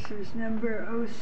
case is number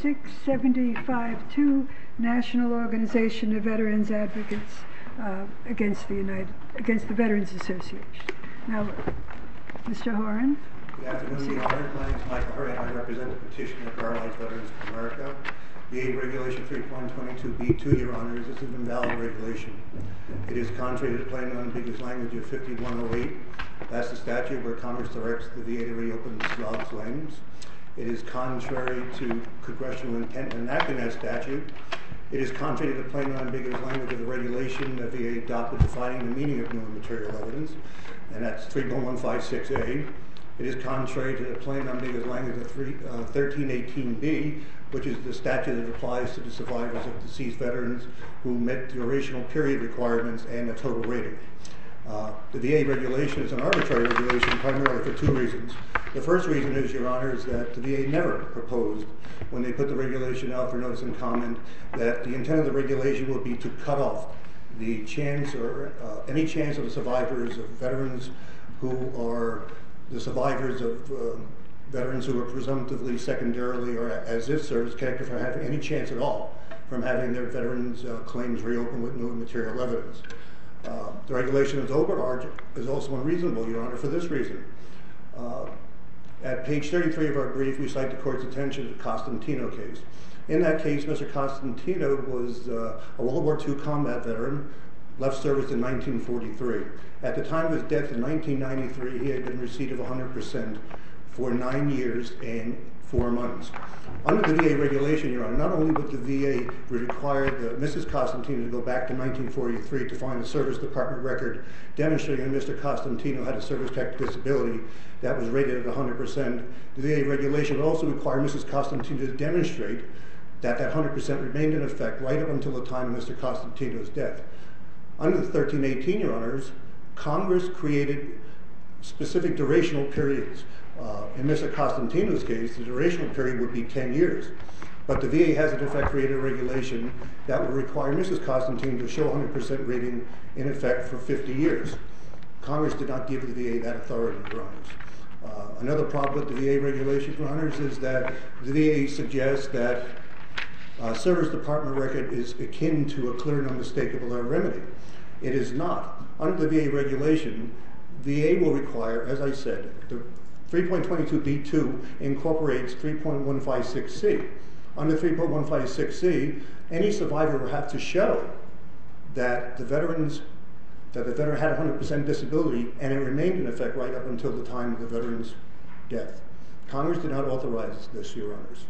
06752, National Organization of Veterans Advocates against the Veterans Association. Now, Mr. Horan. Good afternoon, Your Honor. My name is Michael Horan. I represent the petitioner of Paralyzed Veterans of America. VA Regulation 3.22b2, Your Honor, is an invalid regulation. It is contrary to the plain and unambiguous language of 5108. That's the statute where Congress directs the VA to reopen disallowed claims. It is contrary to congressional intent in enacting that statute. It is contrary to the plain and unambiguous language of the regulation that VA adopted defining the meaning of new and material evidence, and that's 3.156a. It is contrary to the plain and unambiguous language of 1318b, which is the statute that applies to the survivors of deceased veterans who met durational period requirements and a total rating. The VA regulation is an arbitrary regulation primarily for two reasons. The first reason is, Your Honor, is that the VA never proposed, when they put the regulation out for notice and comment, that the intent of the regulation would be to cut off the chance or any chance of the survivors of veterans who are the survivors of veterans who are presumptively, secondarily, or as if service connected from having any chance at all from having their veterans' claims reopened with new and material evidence. The regulation is overarching, is also unreasonable, Your Honor, for this reason. At page 33 of our brief, we cite the court's attention to the Costantino case. In that case, Mr. Costantino was a World War II combat veteran, left service in 1943. At the time of his death in 1993, he had been in receipt of 100% for 9 years and 4 months. Under the VA regulation, Your Honor, not only would the VA require Mrs. Costantino to go back to 1943 to find a service department record demonstrating that Mr. Costantino had a service-connected disability that was rated at 100%, the VA regulation would also require Mrs. Costantino to demonstrate that that 100% remained in effect right up until the time of Mr. Costantino's death. Under the 1318, Your Honors, Congress created specific durational periods. In Mr. Costantino's case, the durational period would be 10 years. But the VA has, in effect, created a regulation that would require Mrs. Costantino to show 100% rating in effect for 50 years. Congress did not give the VA that authority, Your Honors. Another problem with the VA regulation, Your Honors, is that the VA suggests that service department record is akin to a clear and unmistakable remedy. It is not. Under the VA regulation, VA will require, as I said, the 3.22b2 incorporates 3.156c. Under 3.156c, any survivor will have to show that the veteran had 100% disability and it remained in effect right up until the time of the veteran's death. Congress did not authorize this, Your Honors.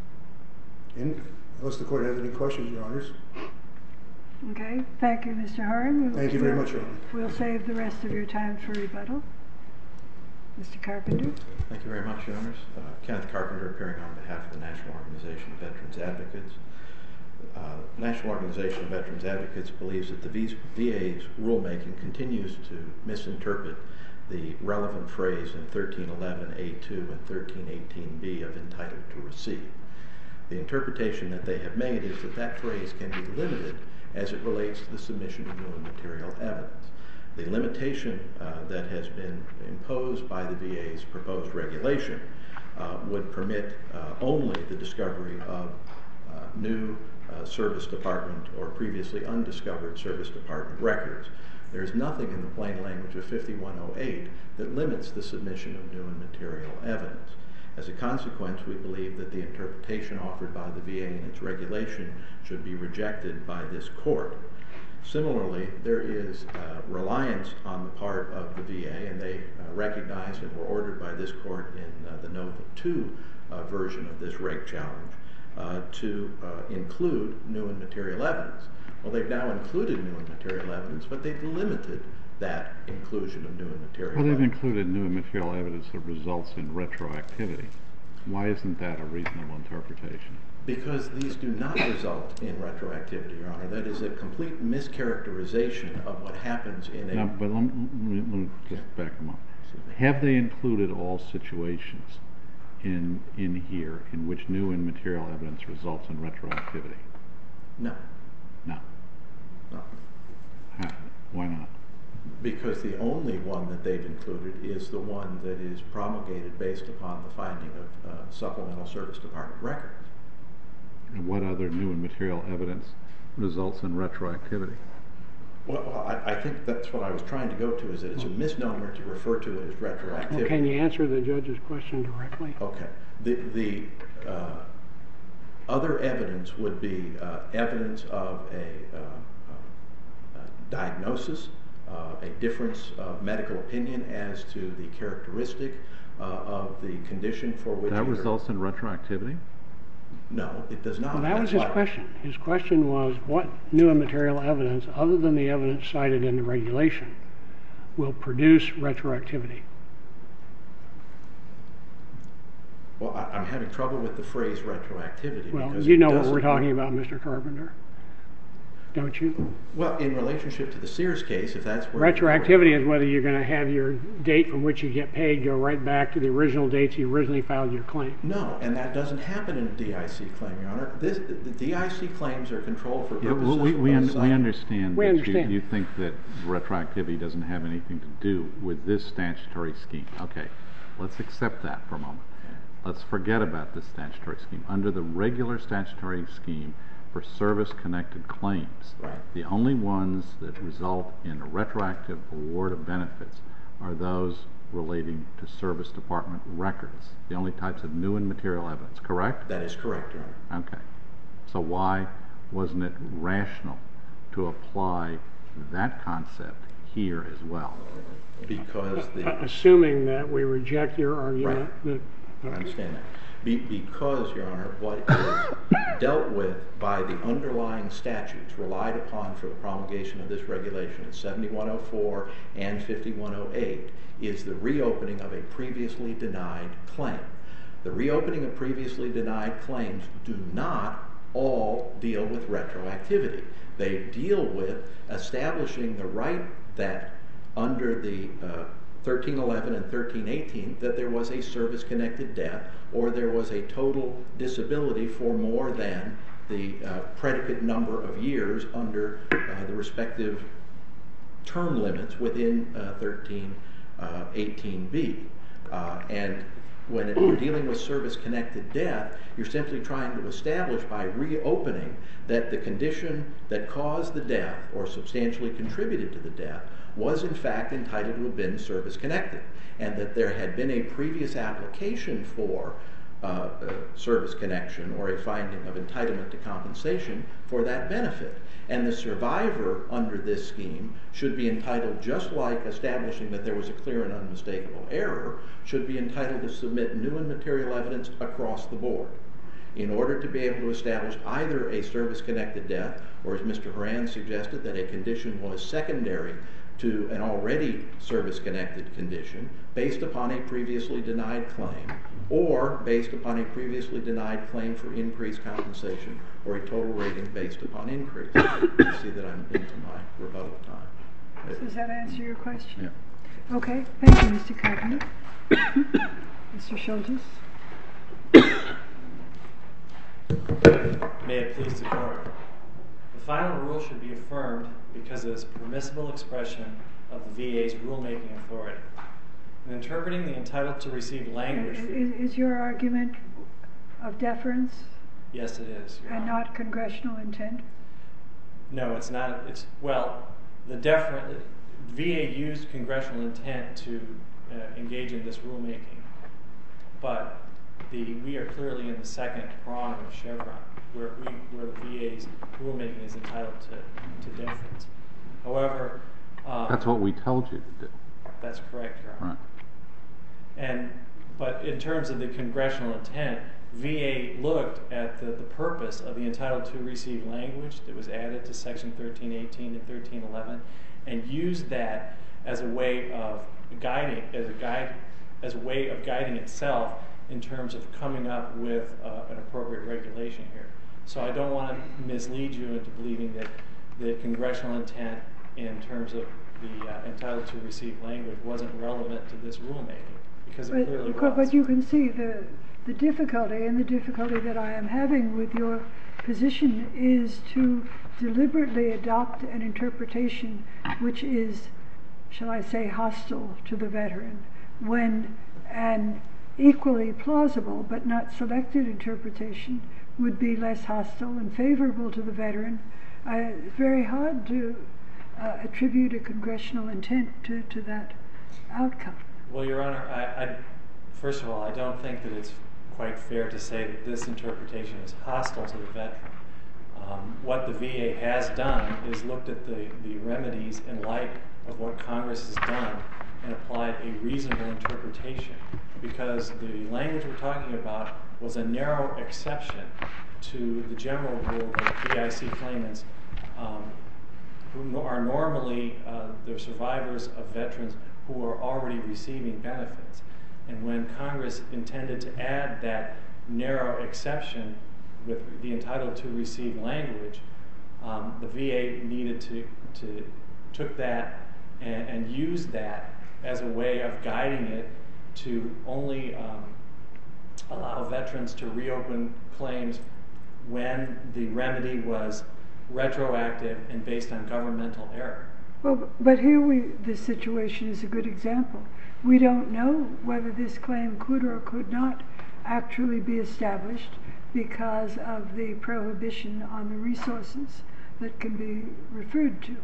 Unless the Court has any questions, Your Honors. Okay. Thank you, Mr. Horan. Thank you very much, Your Honor. We'll save the rest of your time for rebuttal. Mr. Carpenter. Thank you very much, Your Honors. Kenneth Carpenter, appearing on behalf of the National Organization of Veterans Advocates. The National Organization of Veterans Advocates believes that the VA's rulemaking continues to misinterpret the relevant phrase in 1311A2 and 1318B of entitled to receive. The interpretation that they have made is that that phrase can be limited as it relates to the submission of new and material evidence. The limitation that has been imposed by the VA's proposed regulation would permit only the discovery of new service department or previously undiscovered service department records. There is nothing in the plain language of 5108 that limits the submission of new and material evidence. As a consequence, we believe that the interpretation offered by the VA in its regulation should be rejected by this Court. Similarly, there is reliance on the part of the VA, and they recognize and were ordered by this Court in the NOVA 2 version of this reg challenge to include new and material evidence. Well, they've now included new and material evidence, but they've limited that inclusion of new and material evidence. Well, they've included new and material evidence that results in retroactivity. Why isn't that a reasonable interpretation? Because these do not result in retroactivity, Your Honor. That is a complete mischaracterization of what happens in a... Now, but let me just back them up. Have they included all situations in here in which new and material evidence results in retroactivity? No. No. No. Why not? Because the only one that they've included is the one that is promulgated based upon the finding of supplemental service department records. And what other new and material evidence results in retroactivity? Well, I think that's what I was trying to go to, is that it's a misnomer to refer to it as retroactivity. Well, can you answer the judge's question directly? Okay. The other evidence would be evidence of a diagnosis, a difference of medical opinion as to the characteristic of the condition for which... That results in retroactivity? No, it does not. Well, that was his question. His question was, what new and material evidence, other than the evidence cited in the regulation, will produce retroactivity? Well, I'm having trouble with the phrase retroactivity. Well, you know what we're talking about, Mr. Carpenter, don't you? Well, in relationship to the Sears case, if that's where... Retroactivity is whether you're going to have your date from which you get paid go right back to the original dates you originally filed your claim. No, and that doesn't happen in a DIC claim, Your Honor. The DIC claims are controlled for purposes of... We understand We that understand. You think that retroactivity doesn't have anything to do with this statutory scheme. Okay, let's accept that for a moment. Let's forget about this statutory scheme. Under the regular statutory scheme for service-connected claims, Right. the only ones that result in a retroactive award of benefits are those relating to service department records, the only types of new and material evidence, correct? That is correct, Your Honor. Okay. So why wasn't it rational to apply that concept here as well? Because the... Assuming that we reject your argument. Right. I understand that. Because, Your Honor, what is dealt with by the underlying statutes relied upon for the promulgation of this regulation in 7104 and 5108 is the reopening of a previously denied claim. The reopening of previously denied claims do not all deal with retroactivity. They deal with establishing the right that under the 1311 and 1318 that there was a service-connected death or there was a total disability for more than the predicate number of years under the respective term limits within 1318B. And when we're dealing with service-connected death, you're simply trying to establish by reopening that the condition that caused the death or substantially contributed to the death was in fact entitled to have been service-connected, and that there had been a previous application for service connection or a finding of entitlement to compensation for that benefit. And the survivor under this scheme should be entitled, just like establishing that there was a clear and unmistakable error, should be entitled to submit new and material evidence across the board in order to be able to establish either a service-connected death, or as Mr. Horan suggested, that a condition was secondary to an already service-connected condition based upon a previously denied claim, or based upon a previously denied claim for increased compensation, or a total rating based upon increase. You see that I'm into my rebuttal time. Does that answer your question? Yeah. Okay, thank you, Mr. Carpenter. Mr. Schultes? May it please the Court. The final rule should be affirmed because it is a permissible expression of the VA's rulemaking authority. In interpreting the entitled to receive language... Is your argument of deference? Yes, it is, Your And Honor. not congressional intent? No, it's not. The VA used congressional intent to engage in this rulemaking, but we are clearly in the second prong of Chevron, where the VA's rulemaking is entitled to deference. However... That's what we told you to do. That's correct, Your Honor. Right. But in terms of the congressional intent, VA looked at the purpose of the entitled to receive language that was added to Section 1318 and 1311, and used that as a way of guiding itself in terms of coming up with an appropriate regulation here. So I don't want to mislead you into believing that the congressional intent in terms of the entitled to receive language wasn't relevant to this rulemaking, because it clearly was. But you can see the difficulty, and the difficulty that I am having with your position is to deliberately adopt an interpretation which is shall I say, hostile to the veteran, when an equally plausible but not selected interpretation would be less hostile and favorable to the veteran? It's very hard to attribute a congressional intent to that outcome. Well, Your Honor, first of all, I don't think that it's quite fair to say that this interpretation is hostile to the veteran. What the VA has done is looked at the remedies in light of what Congress has done and applied a reasonable interpretation, because the language we're talking about was a narrow exception to the general rule that BIC claimants who are normally the survivors of veterans who are already receiving benefits. And when Congress intended to add that narrow exception with the entitled to receive language, the VA needed to took that and used that as a way of guiding it to only allow veterans to reopen claims when the remedy was retroactive and based on governmental error. Well, but here this situation is a good example. We don't know whether this claim could or could not actually be established because of the prohibition on the resources that can be referred to.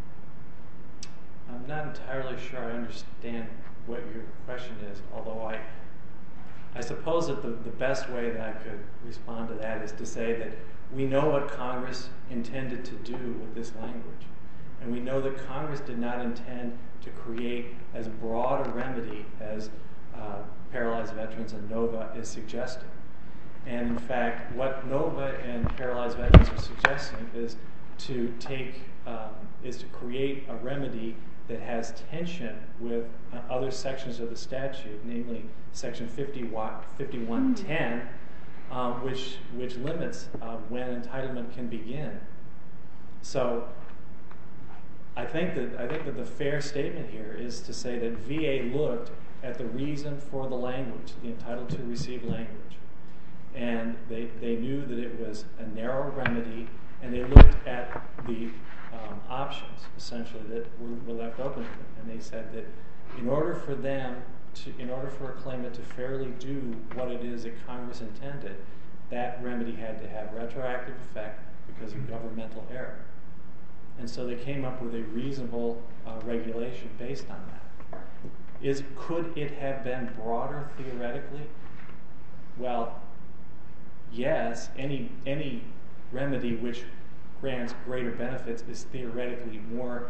I'm not entirely sure I understand what your question is, although I suppose that the best way that I could respond to that is to say that we know what Congress intended to do with this language. And we know that Congress did not intend to create as broad a remedy as Paralyzed Veterans and NOVA is suggesting. And in fact, what NOVA and Paralyzed Veterans are suggesting is to create a remedy that has tension with other sections of the statute, namely Section 5110, which limits when entitlement can begin. So I think that the fair statement here is to say that VA looked at the reason for the language, the entitled to receive language, and they knew that it was a narrow remedy, and they looked at the options essentially that were left open to them, and they said that in order for a claimant to fairly do what it is that Congress intended, that remedy had to have retroactive effect because of governmental error. And so they came up with a reasonable regulation based on that. Could it have been broader theoretically? Well, yes, any remedy which grants greater benefits is theoretically more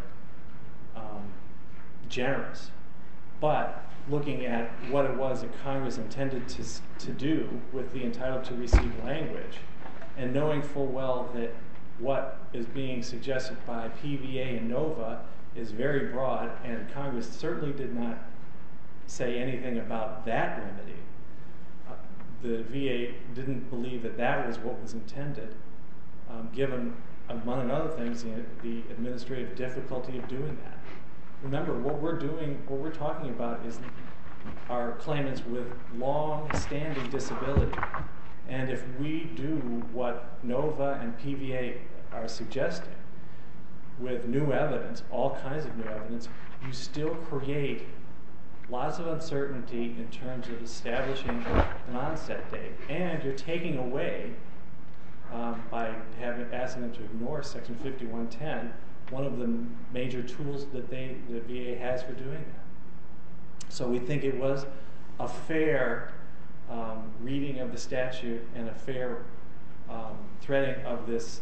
generous. But looking at what it was that Congress intended to do with the entitled to receive language, and knowing full well that what is being suggested by PVA and NOVA is very broad, and Congress certainly did not say anything about that remedy. The VA didn't believe that that was what was intended, given, among other things, the administrative difficulty of doing that. Remember, what we're talking about are claimants with long-standing disability. And if we do what NOVA and PVA are suggesting, with new evidence, all kinds of new evidence, you still create lots of uncertainty in terms of establishing an onset date. And you're taking away, by asking them to ignore Section 5110, one of the major tools that the VA has for doing that. So we think it was a fair reading of the statute and a fair threading of these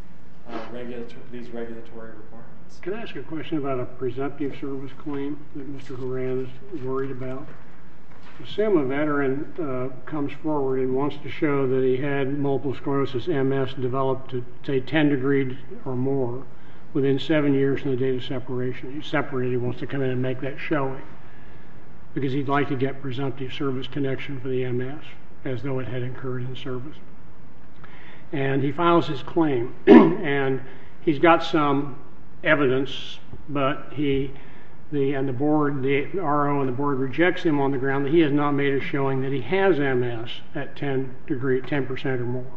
regulatory requirements. Can I ask a question about a presumptive service claim that Mr. Horan is worried about? Assume a veteran comes forward and wants to show that he had multiple sclerosis, MS, developed to, say, 10 degrees or more within 7 years from the date of separation. He's separated, he wants to come in and make that showing because he'd like to get presumptive service connection for the MS as though it had occurred in service. And he files his claim, and he's got some evidence, but the RO and the board rejects him on the ground that he has not made a showing that he has MS at 10% or more,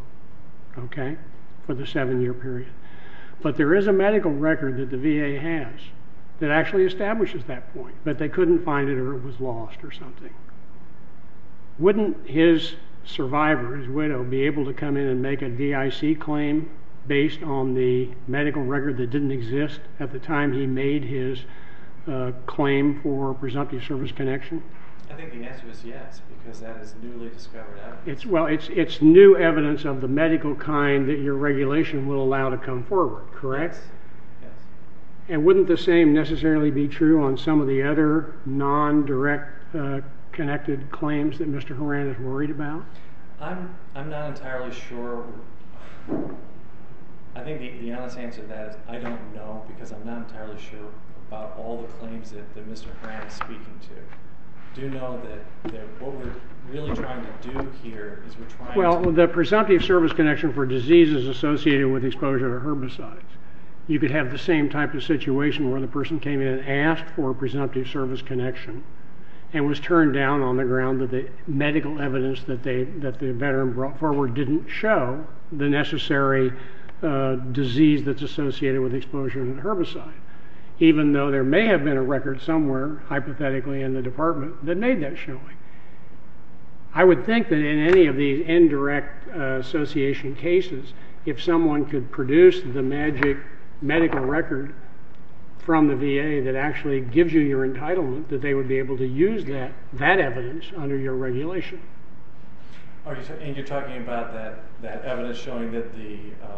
okay, for the 7-year period. But there is a medical record that the VA has that actually establishes that point, but they couldn't find it or it was lost or something. Wouldn't his survivor, his widow, be able to come in and make a DIC claim based on the medical record that didn't exist at the time he made his claim for presumptive service connection? I think the answer is yes, because that is newly discovered evidence. It's new evidence of the medical kind that your regulation will allow to come forward, correct? Yes. And wouldn't the same necessarily be true on some of the other non-direct connected claims that Mr. Horan is worried about? I'm not entirely sure. I think the honest answer to that is I don't know, because I'm not entirely sure about all the claims that Mr. Horan is speaking to. Do know that what we're really trying to do here is we're trying Well, the presumptive service connection for diseases associated with exposure to herbicides. You could have the same type of situation where the person came in and asked for a presumptive service connection and was turned down on the ground that the medical evidence that the veteran brought forward didn't show the necessary disease that's associated with exposure to the herbicide, even though there may have been a record somewhere, hypothetically, in the department that made that showing. I would think that in any of these indirect association cases, if someone could produce the magic medical record from the VA that actually gives you your entitlement, that they would be able to use that evidence under your regulation. And you're talking about that evidence showing that the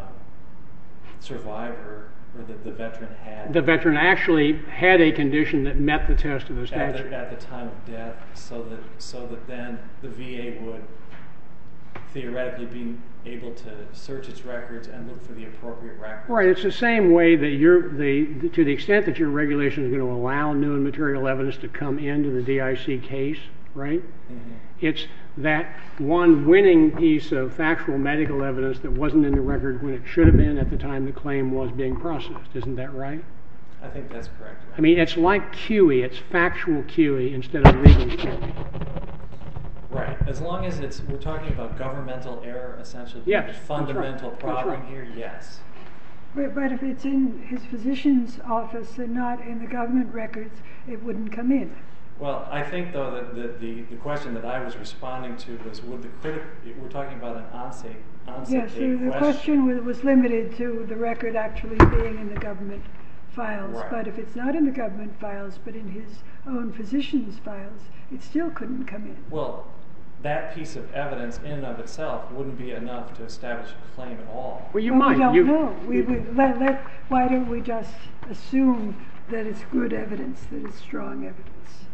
survivor or that the veteran had... The veteran actually had a condition that met the test of the statute. At the time of death, so that then the VA would theoretically be able to search its records and look for the appropriate records. Right, it's the same way that to the extent that your regulation is going to allow new and material evidence to come into the DIC case, right? Mm-hmm. It's that one winning piece of factual medical evidence that wasn't in the record when it should have been at the time the claim was being processed. Isn't that right? I think that's correct. I mean, it's like QE. It's factual QE instead of legal QE. Right. As long as we're talking about governmental error, essentially, yes, the fundamental problem here, yes. But if it's in his physician's office and not in the government records, it wouldn't come in. Well, I think, though, that the question that I was responding to was, we're talking about an onset yes, date the question was limited to the record actually being in the government files. Right. But if it's not in the government files, but in his own physician's files, it still couldn't come in. Well, that piece of evidence in and of itself wouldn't be enough to establish a claim at all. Well, We don't know. Why don't we just assume that it's good evidence, that it's strong evidence?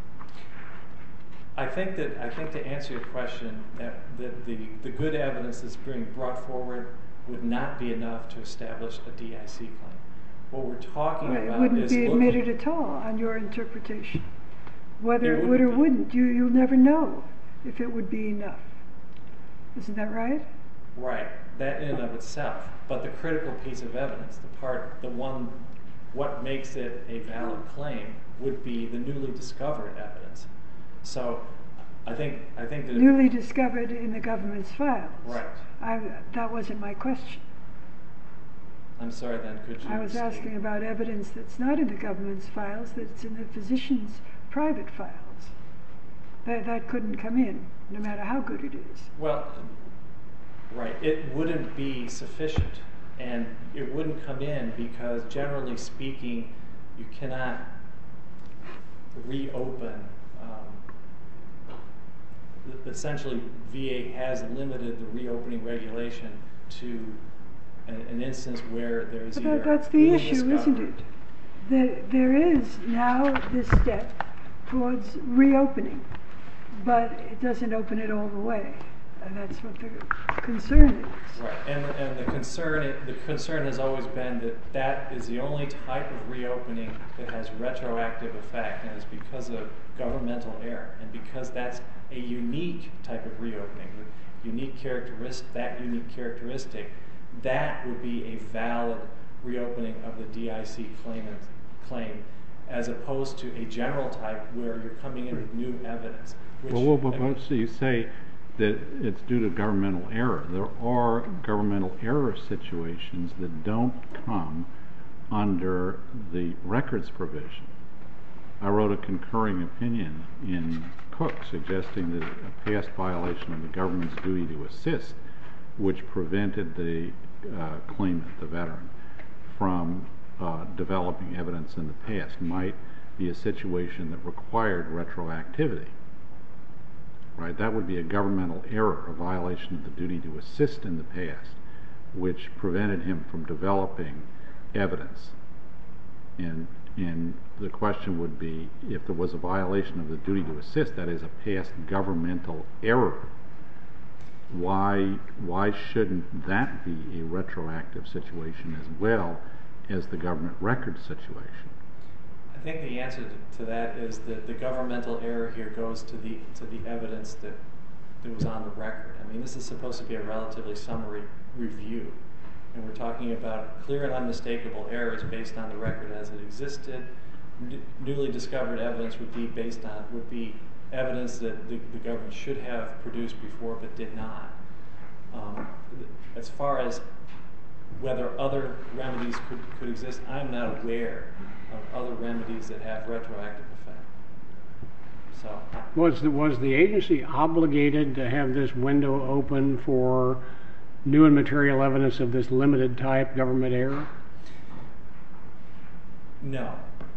I think to answer your question, that the good evidence that's being brought forward would not be enough to establish a DIC claim. What we're talking about is... It wouldn't be admitted at all on your interpretation. Whether it would or wouldn't, you'll never know if it would be enough. Isn't that right? Right. That in and of itself. But the critical piece of evidence, what makes it a valid claim would be the newly discovered evidence. So I think that... Newly discovered in the government's files. Right. That wasn't my question. I'm sorry, then, could you... I was asking about evidence that's not in the government's files, that's in the physician's private files. That couldn't come in, no matter how good it is. Well, right. It wouldn't be sufficient. And it wouldn't come in because, generally speaking, you cannot reopen... essentially, VA has limited the reopening regulation to an instance where there's either... But that's the issue, isn't it? There is now this step towards reopening, but it doesn't open it all the way. And that's what the concern is. Right, and the concern has always been that is the only type of reopening that has retroactive effect, and it's because of governmental error, and because that's a unique type of reopening, that unique characteristic, that would be a valid reopening of the DIC claim, as opposed to a general type where you're coming in with new evidence. So you say that it's due to governmental error. There are governmental error situations that don't come under the records provision. I wrote a concurring opinion in Cook suggesting that a past violation of the government's duty to assist, which prevented the claimant, the veteran, from developing evidence in the past, might be a situation that required retroactivity. Right? That would be a governmental error, a violation of the duty to assist in the past, which prevented him from developing evidence. And the question would be, if there was a violation of the duty to assist, that is a past governmental error, why shouldn't that be a retroactive situation as well as the government records situation? I think the answer to that is that the governmental error here goes to the evidence that was on the record. I mean, this is supposed to be a relatively summary review, and we're talking about clear and unmistakable errors based on the record as it existed. Newly discovered evidence would be evidence that the government should have produced before but did not. As far as whether other remedies could exist, I'm not aware of other remedies that have retroactive effect. So, was the agency obligated to have this window open for new and material evidence of this limited type government error? No.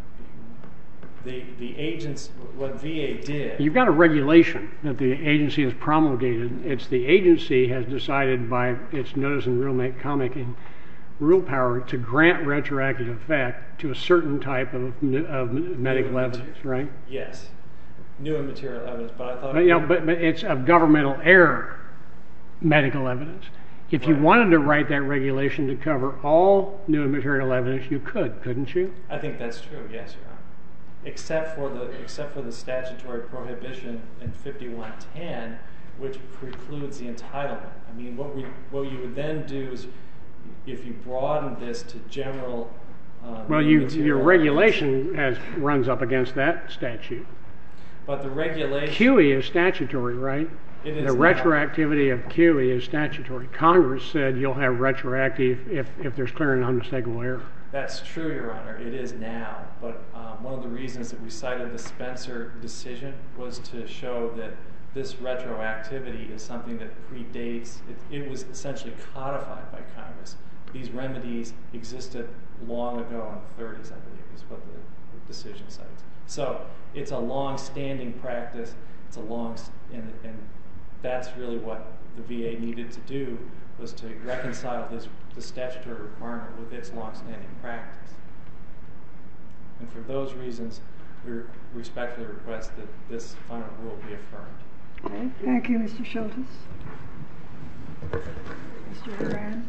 The agents, what VA did... You've got a regulation that the agency has promulgated. It's the agency has decided by its notice and rulemaking rule power to grant retroactive effect to a certain type of medical evidence, right? Yes. New and material evidence, but I thought... But it's of governmental error medical evidence. If you wanted to write that regulation to cover all new and material evidence, you could, couldn't you? I think that's true, yes, Your Honor. Except for the statutory prohibition in 5110, which precludes the entitlement. I mean, what you would then do is, if you broaden this to general... your regulation runs up against that statute. But the regulation... QE is statutory, right? It is the retroactivity of QE is statutory. Congress said you'll have retroactive if there's clear and unmistakable error. That's true, Your Honor. It is now. But one of the reasons that we cited the Spencer decision was to show that this retroactivity is something that predates. It was essentially codified by Congress. These remedies existed long ago in the 30s, I believe, is what the decision cites. So it's a long-standing practice. And that's really what the VA needed to do, was to reconcile the statutory requirement with its long-standing practice. And for those reasons, we respectfully request that this final rule be affirmed. Okay. Thank you, Mr. Schultes. Mr. Horan.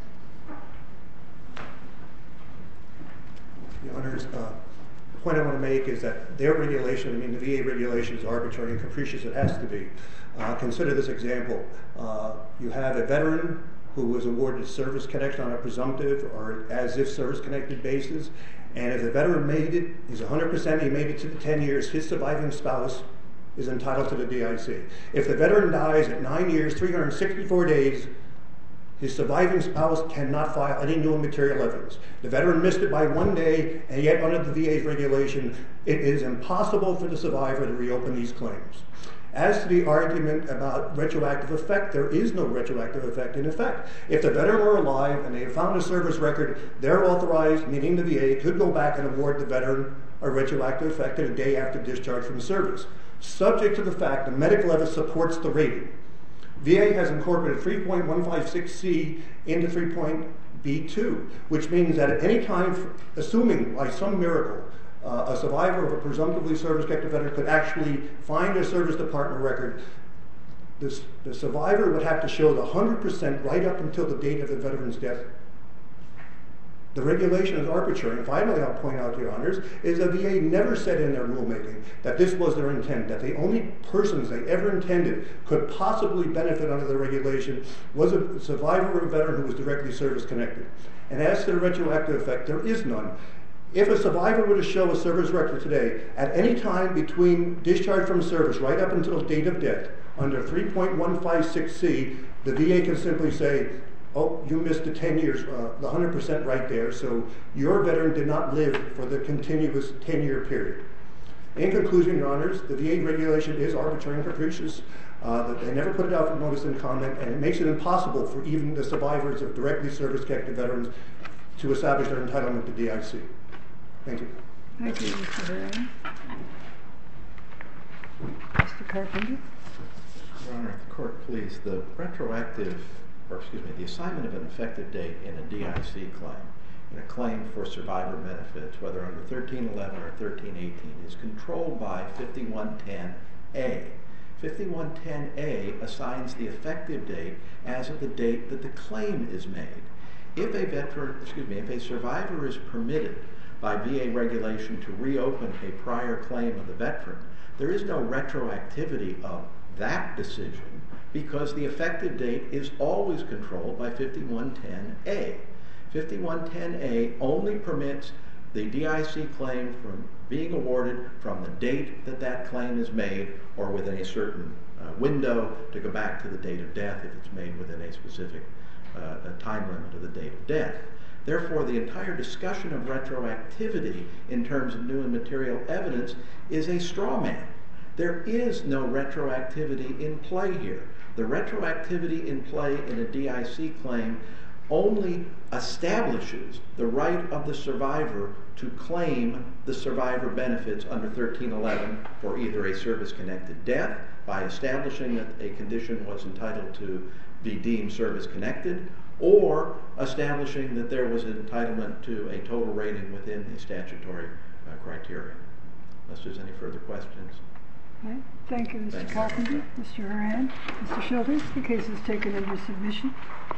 Your Honors, the point I want to make is that their regulation, the VA regulation, is arbitrary and capricious. It has to be. Consider this example. You have a veteran who was awarded service connection on a presumptive or as-if service-connected basis, and if the veteran made it, he's 100%, he made it to the 10 years, his surviving spouse is entitled to the DIC. If the veteran dies at 9 years, 364 days, his surviving spouse cannot file any new and material evidence. The veteran missed it by 1 day, and yet under the VA's regulation, it is impossible for the survivor to reopen these claims. As to the argument about retroactive effect, there is no retroactive effect in effect. If the veteran were alive and they found a service record, they're authorized, meaning the VA, could go back and award the veteran a retroactive effect a day after discharge from service, subject to the fact that medical evidence supports the rating. VA has incorporated 3.156C into 3.B2, which means that at any time, assuming by some miracle, a survivor of a presumptively service-connected veteran could actually find a service department record, the survivor would have to show the 100% right up until the date of the veteran's death. The regulation is arbitrary. And finally, I'll point out, Your Honors, is that VA never said in their rulemaking that this was their intent, that the only persons they ever intended could possibly benefit under the regulation was a survivor or a veteran who was directly service-connected. And as to the retroactive effect, there is none. If a survivor were to show a service record today, at any time between discharge from service right up until the date of death, under 3.156C, the VA can simply say, oh, you missed the 10 years, the 100% right there, so your veteran did not live for the continuous 10-year period. In conclusion, Your Honors, the VA regulation is arbitrary and capricious. They never put it out for notice and comment, and it makes it impossible for even the survivors of directly service-connected veterans to establish their entitlement to DIC. Thank you. Thank you, Mr. Horan. Mr. Carpenter? Your Honor, if the court please, the assignment of an effective date in a DIC claim, in a claim for survivor benefits, whether under 1311 or 1318, is controlled by 5110A. 5110A assigns the effective date as of the date that the claim is made. If a survivor is permitted by VA regulation to reopen a prior claim of the veteran, there is no retroactivity of that decision because the effective date is always controlled by 5110A. 5110A only permits the DIC claim from being awarded from the date that that claim is made or within a certain window to go back to the date of death if it's made within a specific time limit of the date of death. Therefore, the entire discussion of retroactivity in terms of new and material evidence is a straw man. There is no retroactivity in play here. The retroactivity in play in a DIC claim only establishes the right of the survivor to claim the survivor benefits under 1311 for either a service-connected death by establishing that a condition was entitled to be deemed service-connected, or establishing that there was an entitlement to a total rating within the statutory criteria. Unless there's any further questions. Right. Thank you, Mr. Carpenter. Mr. Horan. Mr. Schultes, the case is taken under submission.